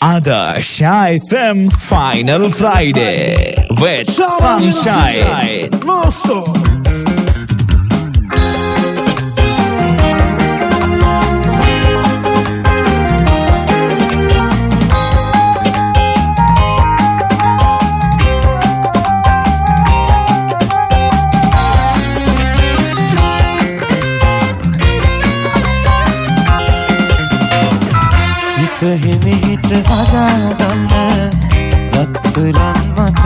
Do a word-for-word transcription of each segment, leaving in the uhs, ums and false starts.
Ada Shy F M Final Friday with Sunshine. Master. හිමිහිට හදාගන්න රත්තරන් මට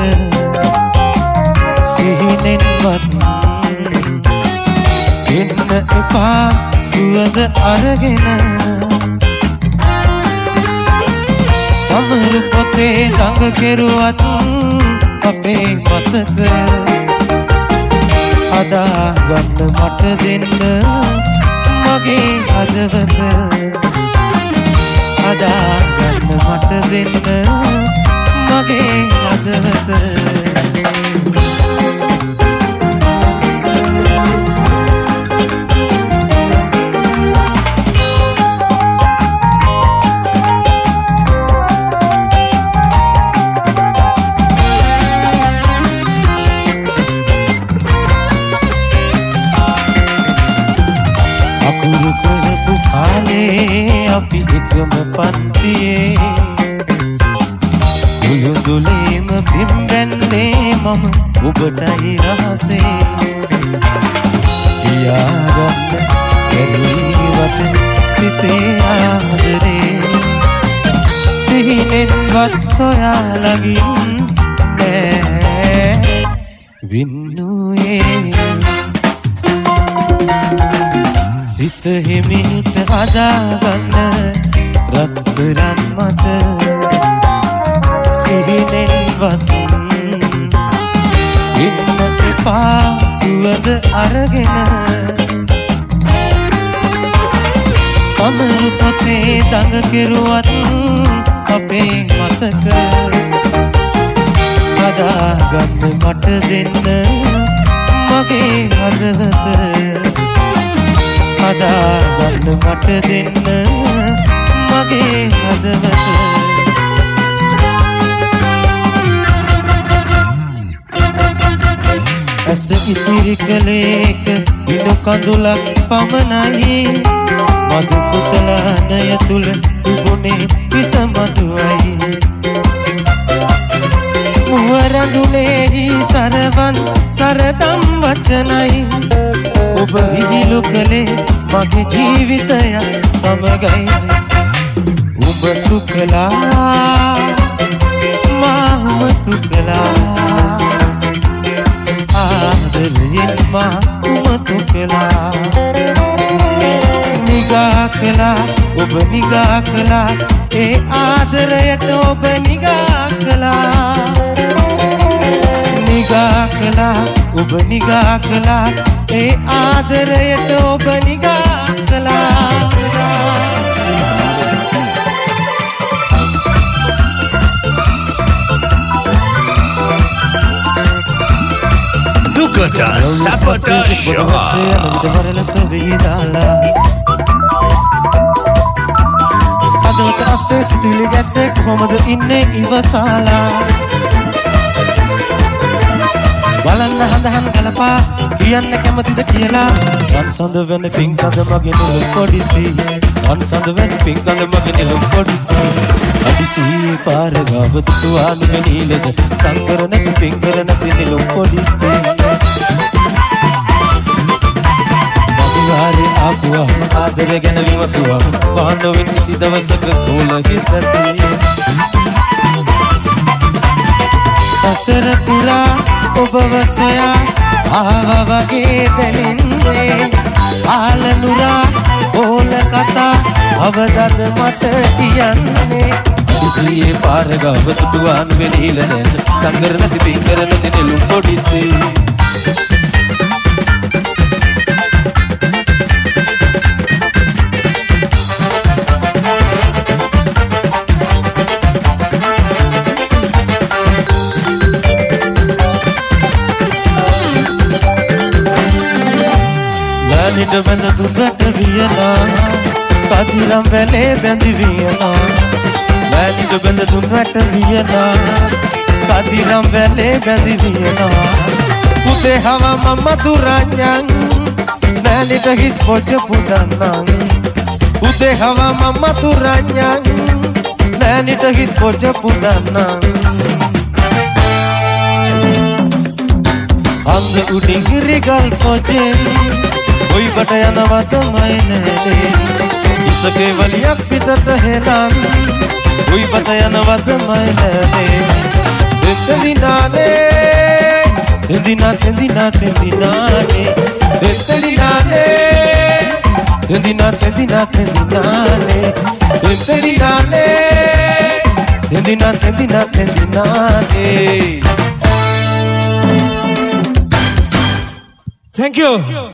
සිහිනෙන්වත් එන්න එපා සුවඳ අරගෙන සමරු පොතේ ළඟ කෙරුවත් අපේ මතක හදාගන්න මට දෙන්න මගේ හදවත හදාගන්න මට දෙන්න මගේ හදවත අකුරු කරපු කාලේ අපි එකම පන්තියේ උයුදුලේම පිම්බැන්නේ මම ඔබටයි රහසේ කියාගන්න බැරිවට සිතේ ආදරේ සිහිනෙන්වත් ඔයාලගින් නෑ වින්නුයේ සිත හිමිට හදාගන්න රත්තරන් මට සිහිනෙන්වත් ඉන්න එපා සුවඳ අරගෙන සමරු පොතේ දඟ කෙරුවත් අපේ මතක හදාගන්න මට දෙන්න මගේ හදවත හදාගන්න මට දෙන්න මගේ හදවත ඇස ඉතිරි කලේක ඉනු කඳුලක් පමණයි මధు කුසලනය තුල තිබුණේ විස මధుවයි මුවරඳුනේහි සරවන් සරදම් වචනයි ඔබ විහිළු කලේ මගේ ජීවිතය සමගයි ඔබ තුකලා මාම තුකලා ආදරයෙන් මාම තුකලා නිගා කළා ඔබ නිගා කළා ඒ ආදරයට ඔබ නිගා කළා නිගා කළා ඔබ නිගා කළා ඒ ආදරයට ඔබ නිගා කළා දුකට සැපට හදවත අස්සේ සිතුවිලි ගැස්සේ කොහොමද ඉන්නේ ඉවසාලා බලන්න හඳහන් ගලපා කියන්න කැමතිද කියලා රන් සඳ වෙන පිංකඳ මගේ නෙළුම් කොඩිති රන් සඳ වෙන පිංකඳ මගේ නෙළුම් කොඩිති අදිසී පාර ගාව තුවාන මෙනීලද සංකර නැති පිංකර නැති නෙළුම් කොඩිති මදිවාරේ ආපුවම ආදරය ගැන විමසුවම පාණ්ඩවෙන් කිසි දවසක තෝල හිතති සසර පුරා ඔබව සොයා ආවා වගේ දැනෙන්නේ ආලනුරා කෝල කතා අවදද මට කියන්නේ ඉතියේ පාර ගාව තුවාන වෙලීල නැස සංගර නැති පිංකර නැති නෙළුම් පොඩිත්තේ නිට බඳ දුකට වියනා කදිරම් වැලේ බැඳි වියනා මෑණිට බඳ දුන් වැට ලියලා කදිරම් වැලේ බැඳි වියනවා පුතේ හව මම දුරඤ්ඤං මෑණිට හිත් පොච්ච පුදන්නම් පුතේ හව මම දුරඤ්ඤං මෑණිට හිත් පොච්ච පුදන්නම් අන්ද උඩින් ගිරිගල් පොච්චෙන් ඔයි බට යනවද මයි නෑනේ ඉසකේ වලියක් පිටට හෙලන් ඔයි බට යනවද මයි නෑනේ දෙතදිනානේ තෙදිනා තෙදිනා තෙදිනානේ දෙතදිනානේ තෙදිනා තෙදිනා තෙදිනානේ දෙතදිනානේ තෙදිනා තෙදිනා තෙදිනානේ Thank you.